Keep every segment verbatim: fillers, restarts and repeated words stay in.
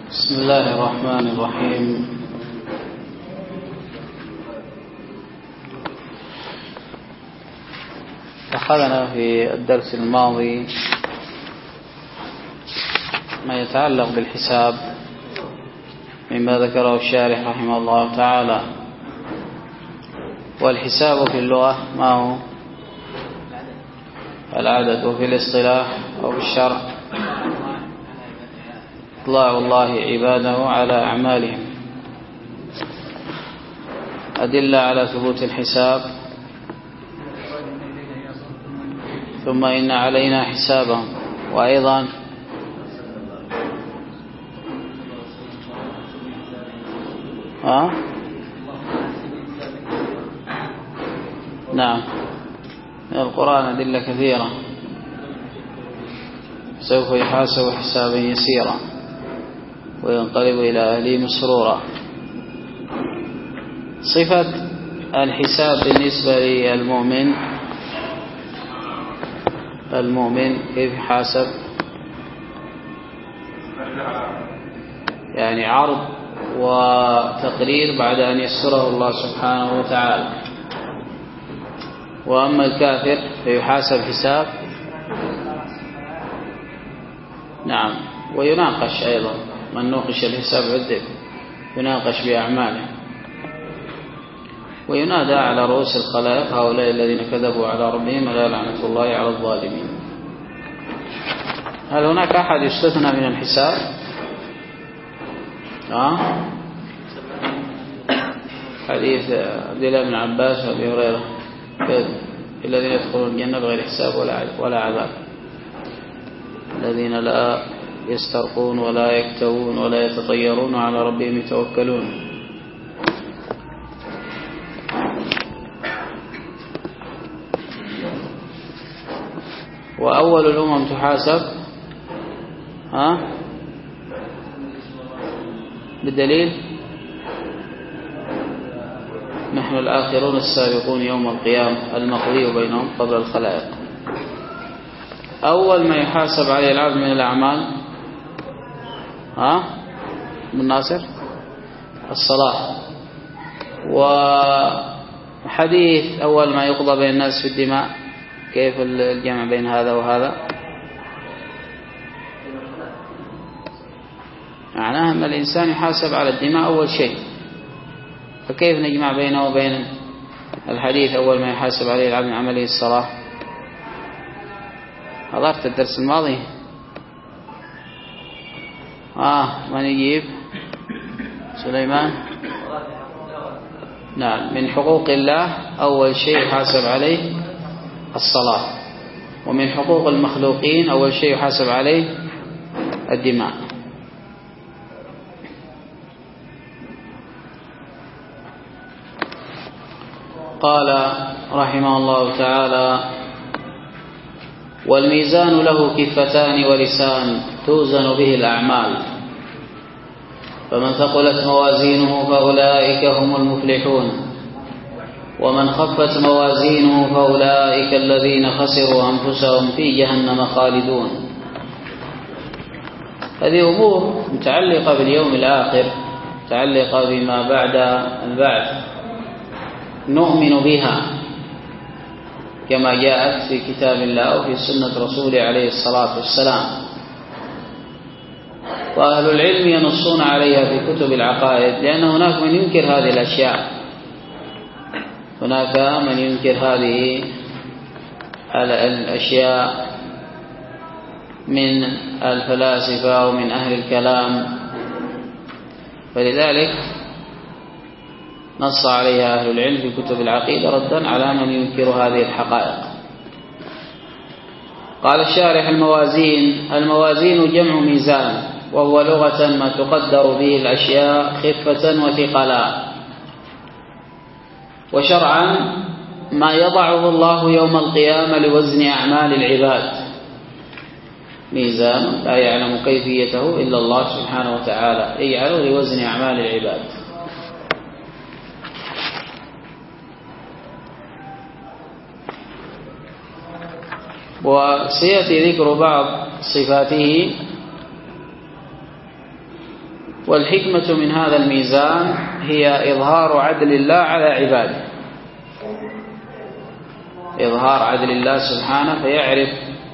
بسم الله الرحمن الرحيم. أخذنا في الدرس الماضي ما يتعلق بالحساب مما ذكره الشارح رحمه الله تعالى. والحساب في اللغة ما هو؟ العدد، وفي الاصطلاح أو في الشرع إطلاع الله عباده على أعمالهم. أدلة على ثبوت الحساب: ثم إن علينا حسابهم. وأيضا ها؟ نعم، من القرآن أدلة كثيرة. سوف يحاسب حسابا يسيرا وينقلب إلى أهله مسرورا. صفة الحساب بالنسبة للمؤمن، المؤمن كيف يحاسب؟ يعني عرض وتقرير بعد أن يسره الله سبحانه وتعالى. وأما الكافر فيحاسب حساب نعم ويناقش أيضا، من نوقش الحساب عذب، يناقش بأعماله وينادى على رؤوس الخلائق: هؤلاء الذين كذبوا على ربهم ألا لعنة الله على الظالمين. هل هناك أحد يستثنى من الحساب؟ أه؟ حديث عبد الله بن عباس وأبي هريرة: الذين يدخلون الجنة بغير حساب ولا عذاب، الذين لا يسترقون ولا يكتوون ولا يتطيرون على ربهم يتوكلون. وأول الأمم تحاسب ها بالدليل: نحن الآخرون السابقون يوم القيامة المقضي بينهم قبل الخلائق. أول ما يحاسب عليه العبد من الأعمال ها من ناصر الصلاة. وحديث أول ما يقضى بين الناس في الدماء، كيف الجمع بين هذا وهذا؟ معناه أن الإنسان يحاسب على الدماء أول شيء، فكيف نجمع بينه وبين الحديث أول ما يحاسب عليه العبد من عمله الصلاة؟ حضرت الدرس الماضي؟ آه من يجيب؟ سليمان؟ نعم، من حقوق الله أول شيء يحاسب عليه الصلاة، ومن حقوق المخلوقين أول شيء يحاسب عليه الدماء. قال رحمه الله تعالى: والميزان له كفتان ولسان توزن به الأعمال، فمن ثقلت موازينه فأولئك هم المفلحون، ومن خفت موازينه فأولئك الذين خسروا أنفسهم في جهنم خالدون. هذه أمور متعلقة باليوم الآخر، متعلقة بما بعد البعث، نؤمن بها كما جاءت في كتاب الله وفي سنة رسوله عليه الصلاة والسلام. وأهل العلم ينصون عليها في كتب العقائد، لأن هناك من ينكر هذه الأشياء، هناك من ينكر هذه الأشياء من الفلاسفة ومن أهل الكلام، فلذلك نص عليها أهل العلم في كتب العقيدة ردا على من ينكر هذه الحقائق. قال الشارح: الموازين الموازين جمع ميزان، وهو لغة ما تقدر به الأشياء خفة وثقلا، وشرعا ما يضعه الله يوم القيامة لوزن أعمال العباد، ميزان لا يعلم كيفيته إلا الله سبحانه وتعالى، يجعله لوزن أعمال العباد. وسيأتي ذكر بعض صفاته والحكمة من هذا الميزان هي إظهار عدل الله على عباده، إظهار عدل الله سبحانه، فيعرف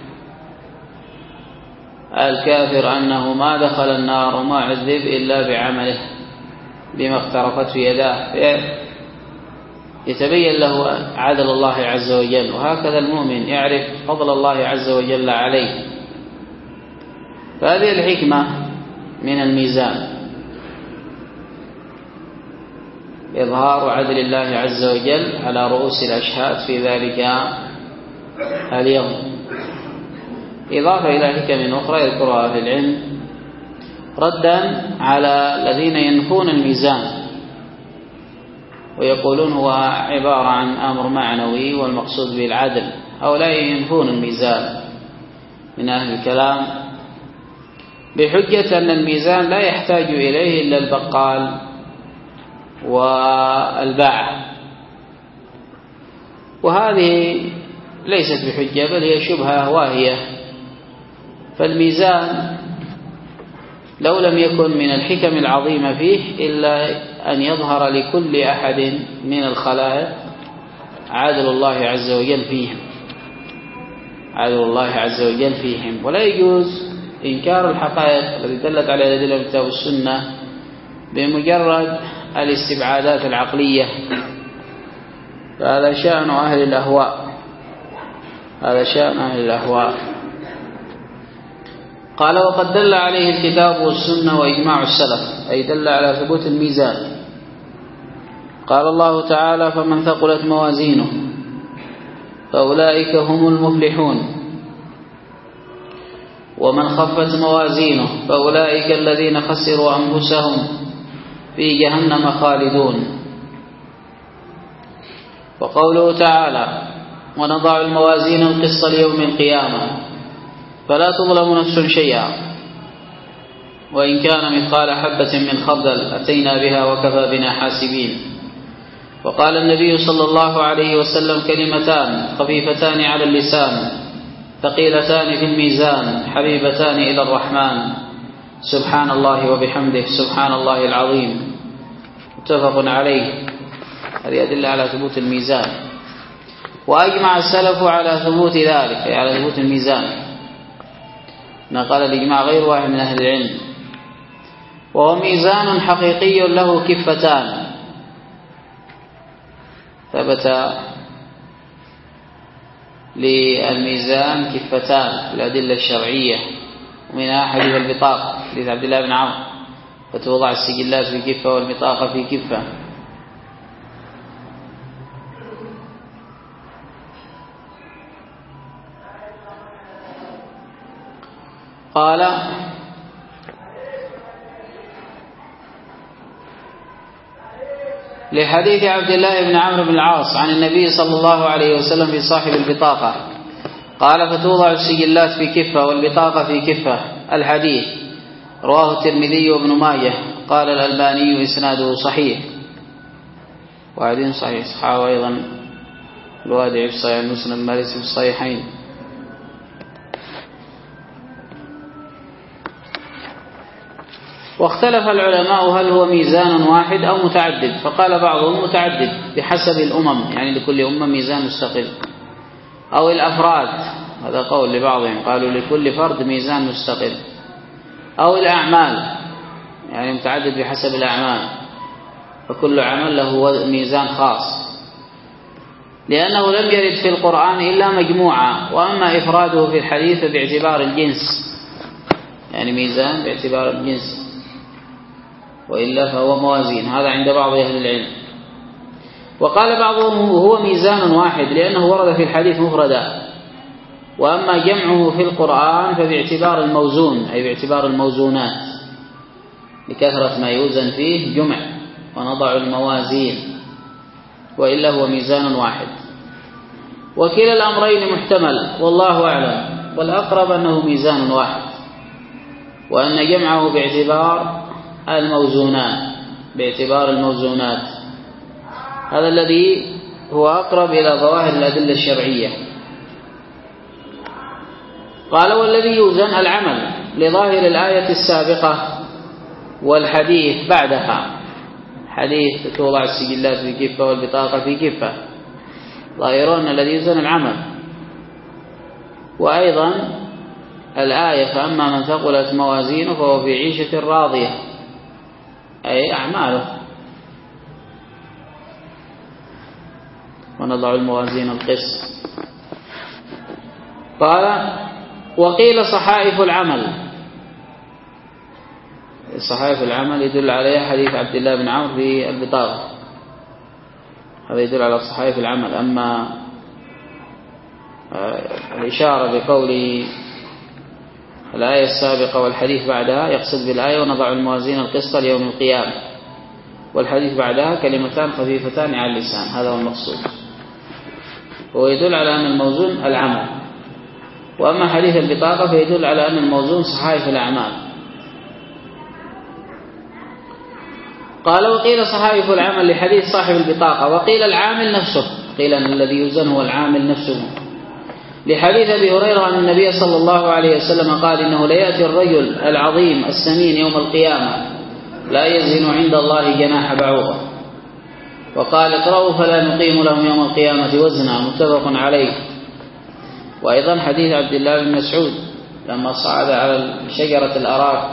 الكافر أنه ما دخل النار وما عذب إلا بعمله بما اقترفته يداه، يتبين له عدل الله عز وجل. وهكذا المؤمن يعرف فضل الله عز وجل عليه. فهذه الحكمة من الميزان، إظهار عدل الله عز وجل على رؤوس الأشهاد في ذلك اليوم. إضافة إلى حكم أخرى يذكرها أهل العلم ردا على الذين ينفون الميزان ويقولون هو عبارة عن أمر معنوي والمقصود به العدل. هؤلاء ينفون الميزان من أهل الكلام بحجة أن الميزان لا يحتاج إليه إلا البقال والباعة، وهذه ليست بحجة بل هي شبهة واهية. فالميزان لو لم يكن من الحكم العظيمة فيه إلا أن يظهر لكل أحد من الخلائق عدل الله عز وجل فيهم، عدل الله عز وجل فيهم. ولا يجوز إنكار الحقائق التي دلت على الأدلة من الكتاب والسنة بمجرد الاستبعادات العقلية، فهذا شأن أهل الأهواء، هذا شأن أهل الأهواء. قال وقد دل عليه الكتاب والسنة وإجماع السلف، أي دل على ثبوت الميزان. قال الله تعالى فمن ثقلت موازينه فأولئك هم المفلحون، ومن خفت موازينه فأولئك الذين خسروا أنفسهم في جهنم خالدون. وقوله تعالى ونضع الموازين القسط ليوم القيامة فلا تظلم نفس شيئا وإن كان مثقال حبة من خردل أتينا بها وكفى بنا حاسبين. وقال النبي صلى الله عليه وسلم كلمتان خفيفتان على اللسان ثقيلتان في الميزان حبيبتان إلى الرحمن سبحان الله وبحمده سبحان الله العظيم، متفق عليه. هذه أدلة على ثبوت الميزان. وأجمع السلف على ثبوت ذلك، أي على ثبوت الميزان، نقل الإجماع غير واحد من أهل العلم. وهو ميزان حقيقي له كفتان، ثبت للميزان كفتان في الأدلة الشرعية، ومنها حديث البطاقة حديث عبد الله بن عمرو فتوضع السجلات في كفة والبطاقة في كفة. قال لحديث عبد الله بن عمرو بن العاص عن النبي صلى الله عليه وسلم في صاحب البطاقة قال فتوضع السجلات في كفة والبطاقة في كفة. الحديث رواه الترمذي وابن ماجه، قال الألباني إسناده صحيح. وعدين صحيح صحابه أيضا الوادع في صحيح مسلم المالسي في الصحيحين. واختلف العلماء هل هو ميزان واحد أو متعدد، فقال بعضهم متعدد بحسب الأمم، يعني لكل أمة ميزان مستقل، أو الأفراد، هذا قول لبعضهم قالوا لكل فرد ميزان مستقل، أو الأعمال يعني متعدد بحسب الأعمال، فكل عمل له ميزان خاص، لأنه لم يرد في القرآن إلا مجموعة، وأما إفراده في الحديث باعتبار الجنس، يعني ميزان باعتبار الجنس، وإلا فهو موازين. هذا عند بعض أهل العلم. وقال بعضهم هو ميزان واحد لأنه ورد في الحديث مفردا، وأما جمعه في القرآن فباعتبار الموزون، أي باعتبار الموزونات، لكثرة ما يوزن فيه جمع ونضع الموازين، وإلا هو ميزان واحد. وكلا الأمرين محتمل والله أعلم، والأقرب أنه ميزان واحد، وأن جمعه باعتبار الموزونات، باعتبار الموزونات، هذا الذي هو أقرب إلى ظواهر الأدلة الشرعية. قال والذي يوزن العمل لظاهر الآية السابقة والحديث بعدها، حديث توضع السجلات في كفة والبطاقة في كفة، ظاهرون الذي يوزن العمل. وأيضا الآية فأما من ثقلت موازينه فهو في عيشة راضية، أي أعماله. ونضع الموازين القسط. قال وقيل صحائف العمل. صحائف العمل يدل عليها حديث عبد الله بن عمرو في البطاقة، هذا يدل على صحائف العمل. أما الإشارة بقول الآية السابقة والحديث بعدها يقصد بالآية ونضع الموازين القسط ليوم القيامة، والحديث بعدها كلمتان خفيفتان على اللسان، هذا هو المقصود. هو يدل على أن الموزون العمل. وأما حديث البطاقة فيدل على أن الموزون صحائف الأعمال. قال وقيل صحائف العمل لحديث صاحب البطاقة، وقيل العامل نفسه، قيل أن الذي يوزن هو العامل نفسه، لحديث أبي هريرة أن النبي صلى الله عليه وسلم قال إنه ليأتي الرجل العظيم السمين يوم القيامة لا يزن عند الله جناح بعوضة. وقال اقرأوا فلا نقيم لهم يوم القيامة وزنا، متفق عليه. وأيضا حديث عبد الله بن مسعود لما صعد على شجرة الأراك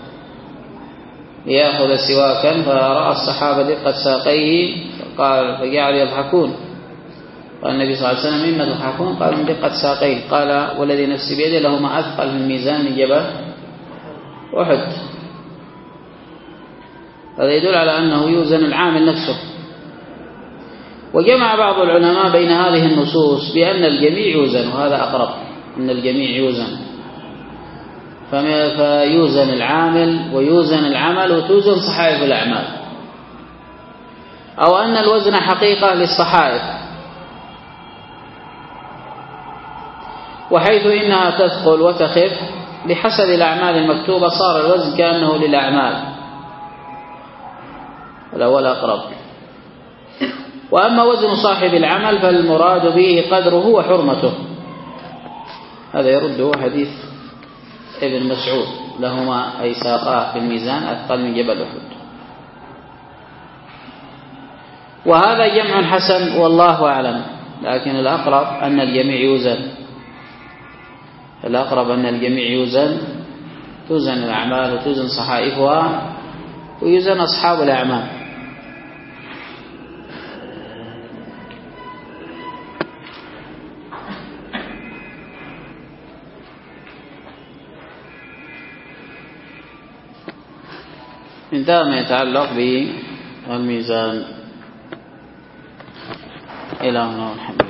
ليأخذ سواكا فرأى الصحابة دقة ساقيه فقال فجعل يضحكون، قال النبي صلى الله عليه وسلم مما تضحكون؟ قال من دقة ساقيه. قال والذي نفسي بيده لهما أثقل في الميزان من جبل أحد. هذا يدل على أنه يوزن العامل نفسه. وجمع بعض العلماء بين هذه النصوص بأن الجميع يوزن، وهذا أقرب، أن الجميع يوزن، فيوزن العامل ويوزن العمل وتوزن صحائف الأعمال، أو أن الوزن حقيقة للصحائف، وحيث إنها تثقل وتخف بحسب الأعمال المكتوبة صار الوزن كأنه للأعمال، الأول أقرب. وأما وزن صاحب العمل فالمراد به قدره وحرمته، هذا يرده حديث ابن مسعود لهما أي ساقاه في الميزان أثقل من جبل أحد. وهذا جمع حسن والله أعلم، لكن الأقرب أن الجميع يوزن، الأقرب أن الجميع يوزن، توزن الأعمال وتوزن صحائفها ويوزن أصحاب الأعمال. انتهى ما يتعلق بالميزان. إلى هنا والحمد.